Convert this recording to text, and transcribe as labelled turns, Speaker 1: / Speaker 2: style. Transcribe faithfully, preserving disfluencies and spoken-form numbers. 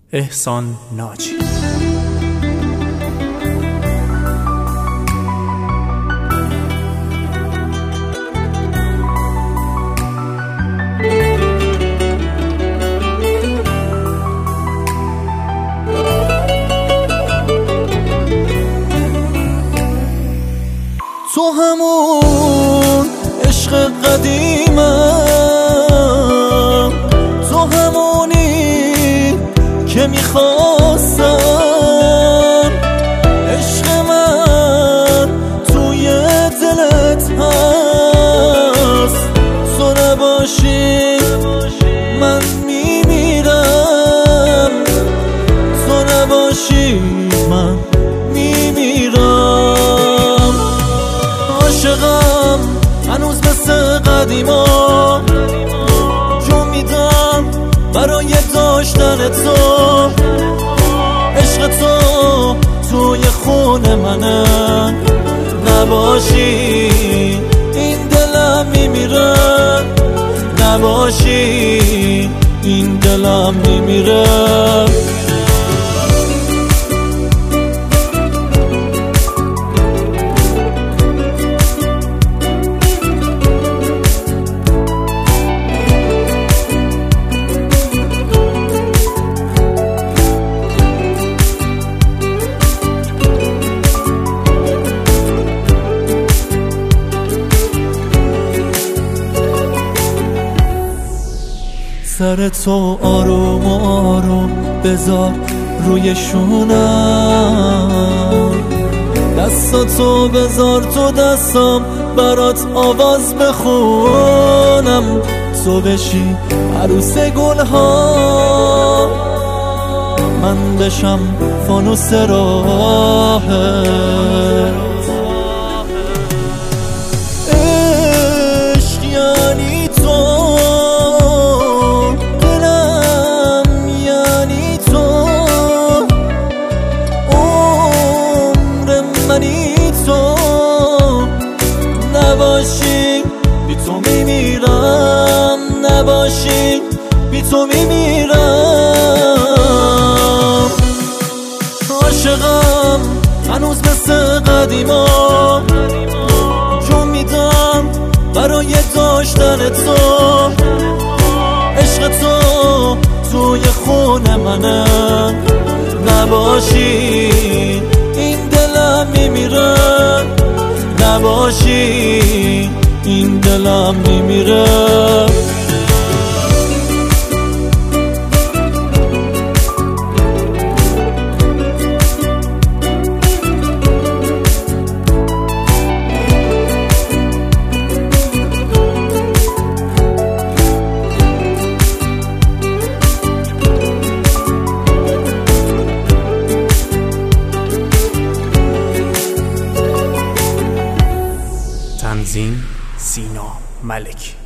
Speaker 1: احسان ناجی.
Speaker 2: تو همون عشق قدیمم، تو همونی که میخواستم، عشق من توی دلت هست، تو نباشی من میمیرم، تو نباشی من میمیرم. عاشقم هنوز مثل قدیما، جون میدم برای داشتن تو، عشق تو توی خون منه، نباشی این دلم میمیره، نباشی این دلم میمیره. سر تو آروم آروم بذار روی شونم، دستاتو بذار تو دستم برات آواز بخونم، تو بشی عروس گلها، من بشم فانوس راهت. عشق یعنی تو، نباشی بی تو میمیرم، نباشی بی تو میمیرم. عاشقم هنوز مثل قدیما، جون میدم برای داشتن تو، عشق تو توی خون منه، نباشی این دلم میمیره، نباشی این دلم میمیره.
Speaker 1: تنظیم سینا ملکی.